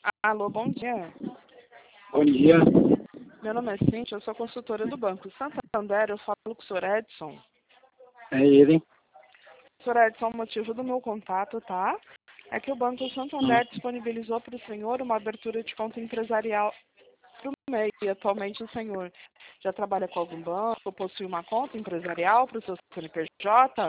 Alô, bom dia. Bom dia. Meu nome é Cíntia, eu sou consultora do Banco Santander, eu falo com o Sr. Edson. É ele. Sr. Edson, o motivo do meu contato, tá? É que o Banco Santander disponibilizou para o senhor uma abertura de conta empresarial para o MEI. Atualmente o senhor já trabalha com algum banco, possui uma conta empresarial para o seu CNPJ?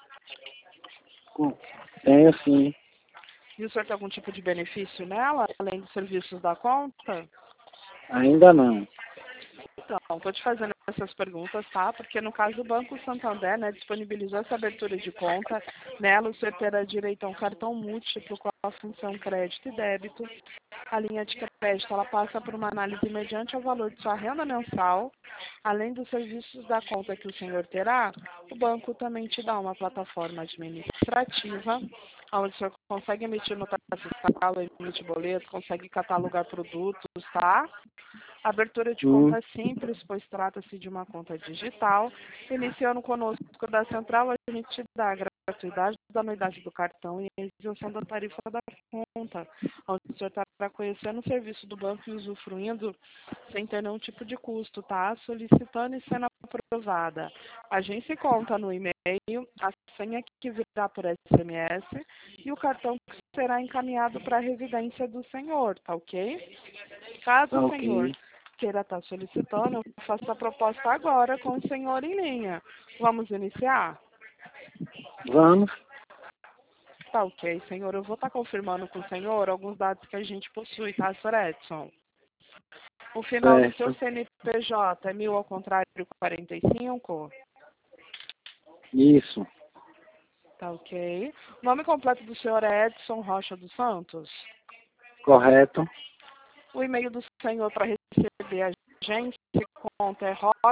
Tenho sim. E o senhor tem algum tipo de benefício nela, além dos serviços da conta? Ainda não. Então, estou te fazendo essas perguntas, tá? Porque no caso do Banco Santander, né, disponibilizou essa abertura de conta. Nela, o senhor terá direito a um cartão múltiplo com a função crédito e débito. A linha de crédito, ela passa por uma análise mediante o valor de sua renda mensal. Além dos serviços da conta que o senhor terá, o banco também te dá uma plataforma administrativa, onde o senhor consegue emitir nota fiscal, emitir boletos, consegue catalogar produtos, tá? A abertura de conta é simples, pois trata-se de uma conta digital. Iniciando conosco da central, a gente te dá a gratuidade da anuidade do cartão e a isenção da tarifa da conta, onde o senhor estará conhecendo o serviço do banco e usufruindo sem ter nenhum tipo de custo, tá? Solicitando e sendo aprovada. A agência e conta no e-mail, a senha que virá por SMS e o cartão que será encaminhado para a residência do senhor, tá ok? Caso Tá o senhor ok. queira estar solicitando, eu faço a proposta agora com o senhor em linha. Vamos iniciar? Vamos. Tá ok, senhor. Eu vou estar confirmando com o senhor alguns dados que a gente possui, tá, Sr. Edson? O final do seu Certo. CNPJ é 1000 ao contrário 45? Isso. Tá ok. O nome completo do senhor é Edson Rocha dos Santos? Correto. O e-mail do senhor para receber a gente, conta é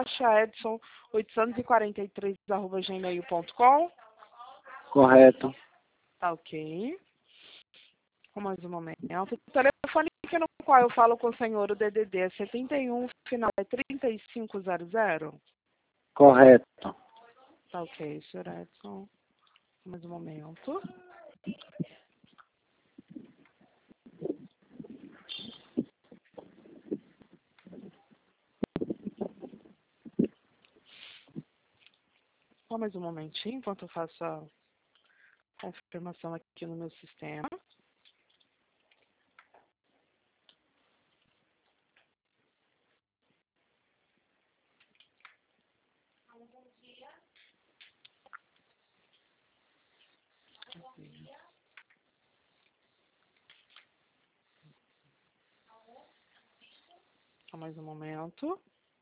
rochaedson843@gmail.com. Correto. Tá ok. Com mais um momento. O telefone que no qual eu falo com o senhor, o DDD é 71, final é 3500. Correto. Tá ok, senhor Edson. Mais um momento. Só mais um momentinho, enquanto eu faço a confirmação aqui no meu sistema. Só mais um momento.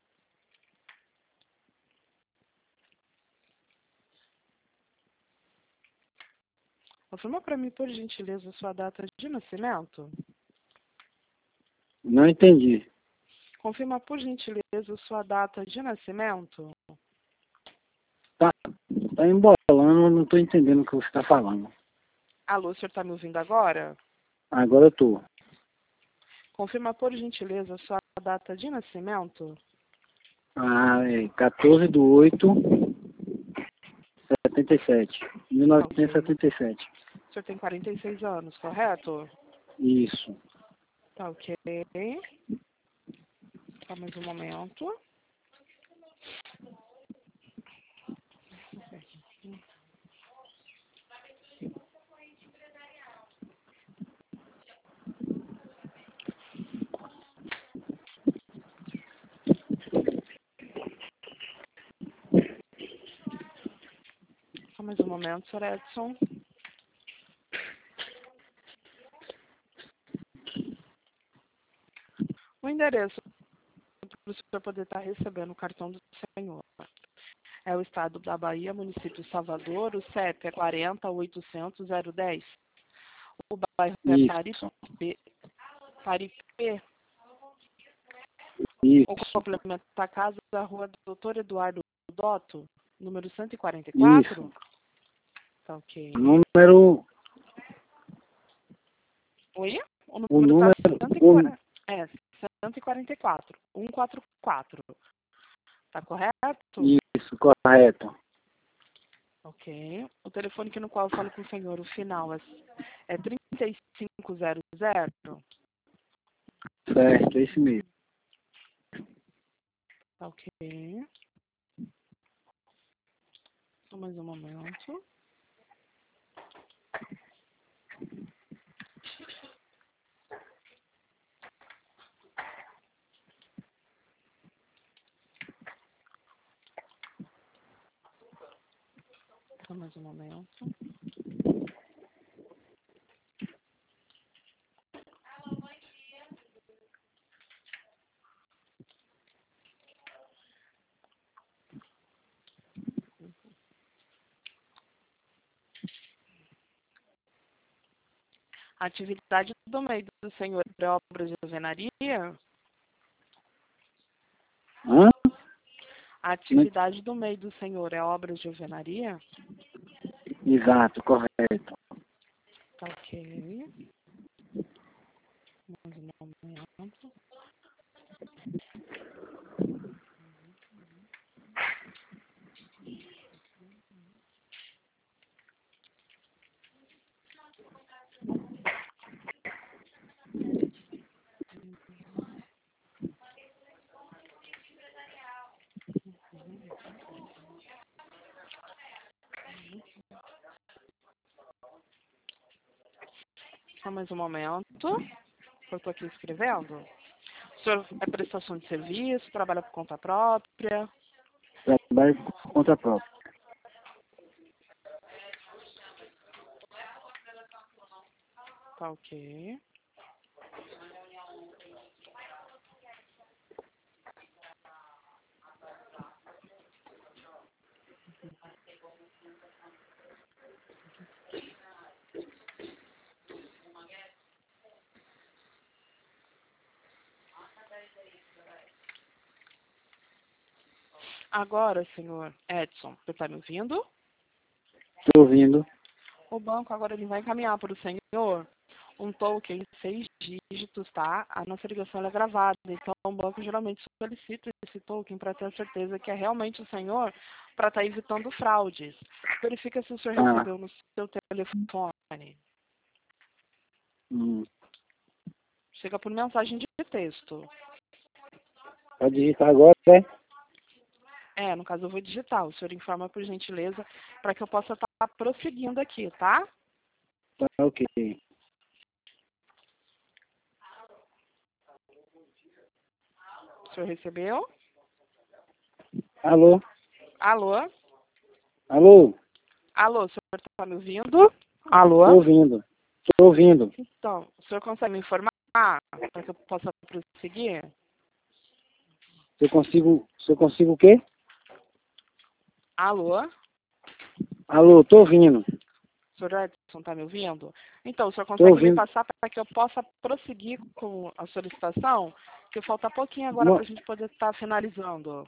Confirma para mim, por gentileza, a sua data de nascimento. Não entendi. Confirma, por gentileza, a sua data de nascimento. Tá embolando, não tô entendendo o que você está falando. Alô, o senhor está me ouvindo agora? Agora eu tô. Confirma, por gentileza, a sua data de nascimento. É 14/8/77. Ok. 1977. O senhor tem 46 anos, correto? Isso. Tá ok. Só mais um momento. Só mais um momento, senhor Edson. O endereço para o senhor poder estar recebendo o cartão do senhor é o estado da Bahia, município Salvador, o CEP é 40.800.010. O bairro é Isso. Paripê. O Isso. complemento da casa da rua Doutor Eduardo Dotto, número 144. Isso. Tá ok. Número. Oi? O O número está número. 140, 144. 144. Tá correto? Isso, correto. Ok. O telefone que no qual eu falo com o senhor, o final é 3500. Certo, é esse mesmo. Tá ok. Só mais um momento. Só mais um momento. A atividade do meio do Senhor é obras de alvenaria? Hã? A atividade do meio do Senhor é obras de alvenaria? Exato, correto. Tá ok. Mais um momento. Só mais um momento. Eu estou aqui escrevendo. O senhor é prestação de serviço, trabalha por conta própria? Trabalho por conta própria. Tá ok. Agora, senhor Edson, você está me ouvindo? Estou ouvindo. O banco agora ele vai encaminhar para o senhor um token de 6 dígitos, tá? A nossa ligação ela é gravada, então o banco geralmente solicita esse token para ter a certeza que é realmente o senhor, para estar evitando fraudes. Verifica se o senhor Ah. recebeu no seu telefone. Chega por mensagem de texto. Pode digitar agora, né? No caso eu vou digitar. O senhor informa por gentileza para que eu possa estar prosseguindo aqui, tá? Tá ok. O senhor recebeu? Alô? Alô? Alô? Alô, o senhor está me ouvindo? Alô? Estou ouvindo. Estou ouvindo. Então, o senhor consegue me informar para que eu possa prosseguir? Se eu consigo o quê? Alô? Alô, estou ouvindo. O senhor Edson está me ouvindo? Então, o senhor Estou consegue me ouvindo. passar para que eu possa prosseguir com a solicitação? Que falta pouquinho agora para a gente poder estar finalizando.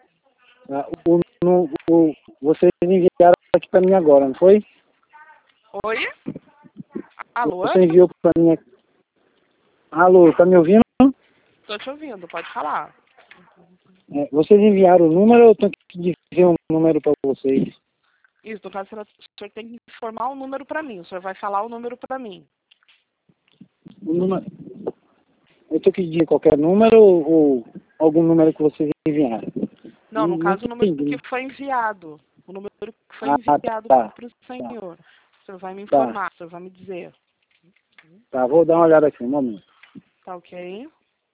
Vocês enviaram aqui para mim agora, não foi? Oi? Alô? Você enviou para mim aqui. Alô, está me ouvindo? Estou te ouvindo, pode falar. Vocês enviaram o número ou eu tenho que dizer um número para vocês? Isso, no caso, o senhor tem que informar um número para mim. O senhor vai falar o número para mim. O número... Eu tenho que dizer qualquer número ou algum número que vocês enviaram? Não, no Não caso, o número entendi. que foi enviado. O número que foi Ah, enviado tá. para o senhor. O senhor vai me Tá. informar, o senhor vai me dizer. Tá, vou dar uma olhada aqui, um momento. Tá ok?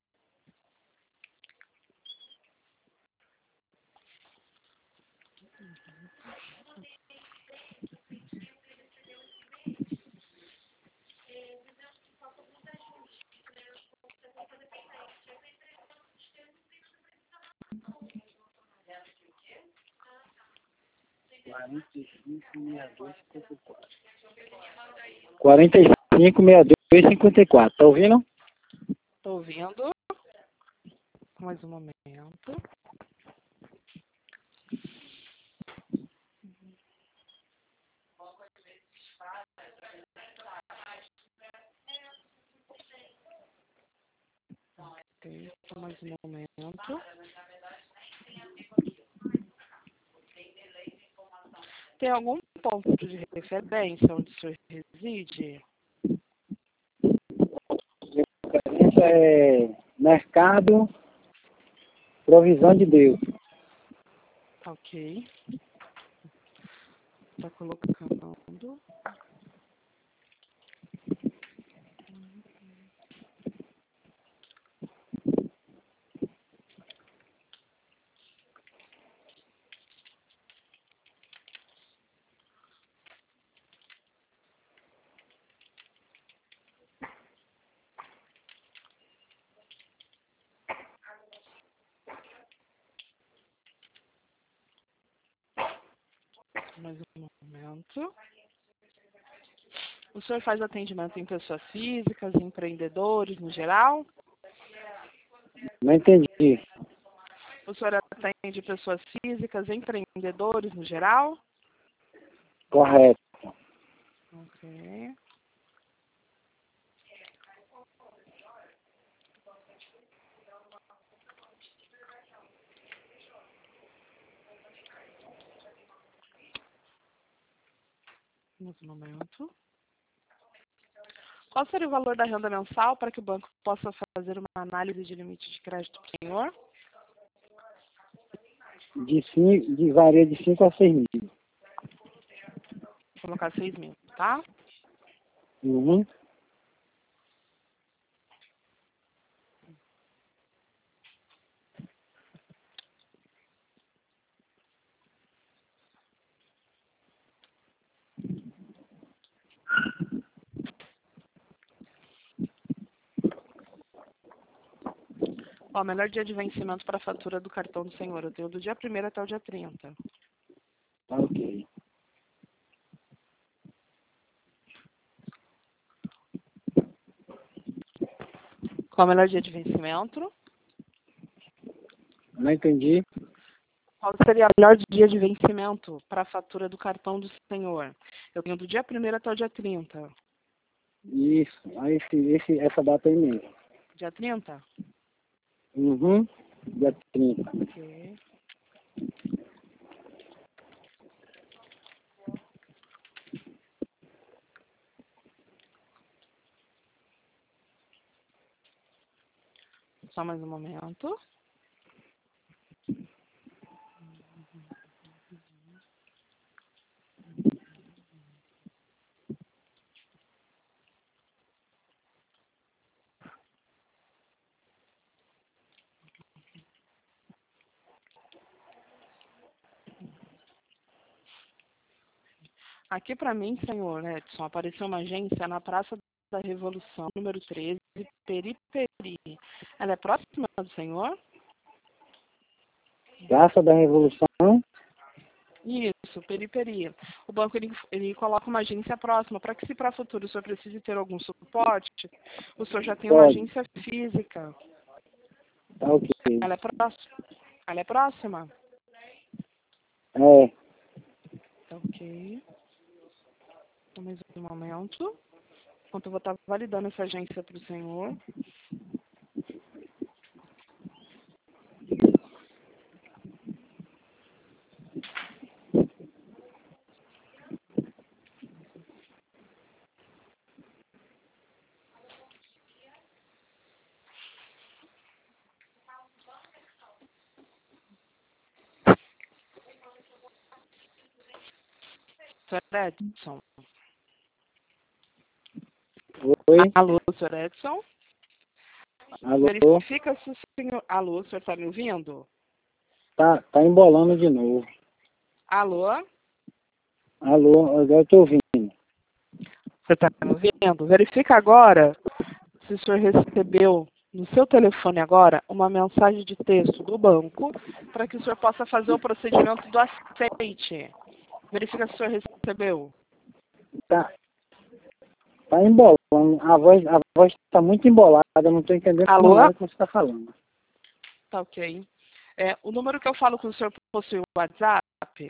Quarenta e cinco 62 54. Tá ouvindo? Tô ouvindo. Mais um momento. Ok, só mais um momento. Tem algum ponto de referência onde o senhor reside? Isso é Mercado Provisão de Deus. Tá ok. Tá colocando. Mais um momento. O senhor faz atendimento em pessoas físicas, empreendedores no geral? Não entendi. O senhor atende pessoas físicas, empreendedores no geral? Correto. Ok. Mais um momento. Qual seria o valor da renda mensal para que o banco possa fazer uma análise de limite de crédito para o senhor? Varia de 5 a 6 mil. Vou colocar 6.000, tá? Uhum. Ó, melhor dia de vencimento para a fatura do cartão do senhor. Eu tenho do dia 1º até o dia 30. Tá ok. Qual o melhor dia de vencimento? Não entendi. Qual seria o melhor dia de vencimento para a fatura do cartão do senhor? Eu tenho do dia 1º até o dia 30. Isso. Aí essa data aí mesmo. Dia 30? Uhum. Dia 30. Ok. Só mais um momento. Aqui para mim, senhor Edson, apareceu uma agência na Praça da Revolução, número 13, Periperi. Ela é próxima do senhor? Praça da Revolução. Isso, Periperi. O banco ele coloca uma agência próxima, para que se para o futuro o senhor precise ter algum suporte, o senhor já tem uma Pode. agência física. Tá ok. Ela é próxima? Ela é próxima? É. Tá ok. Só mais um momento. Enquanto eu vou estar validando essa agência para o senhor. Senhor Edson. Oi. Alô, senhor Edson? Alô. Verifica se o senhor... Alô, o senhor está me ouvindo? Tá embolando de novo. Alô? Alô, agora eu tô ouvindo. Você está me ouvindo? Verifica agora se o senhor recebeu no seu telefone agora uma mensagem de texto do banco para que o senhor possa fazer o procedimento do aceite. Verifica se o senhor recebeu. Tá embolando. A voz tá muito embolada, eu não tô entendendo Alô? nada que você tá falando. Tá ok. O número que eu falo com o senhor possui o WhatsApp?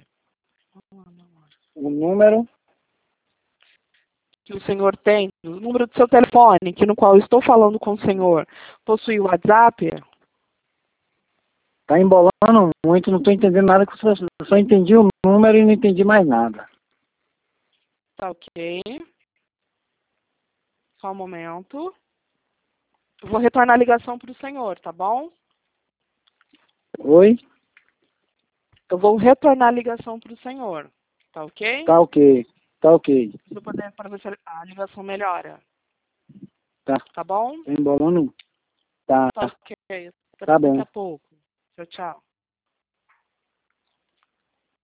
O número Que o senhor tem, o número do seu telefone, que no qual eu estou falando com o senhor, possui o WhatsApp? tá embolando muito, não tô entendendo nada que você... Eu só entendi o número e não entendi mais nada. Tá ok. Só um momento. Eu vou retornar a ligação para o senhor, tá bom? Oi? Eu vou retornar a ligação para o senhor, tá ok? Tá ok. Tá ok. Para ver se a ligação melhora, Tá. tá bom? Tá embolando? Tá. Tá ok. Até Tá daqui bom. a pouco. Tchau, tchau.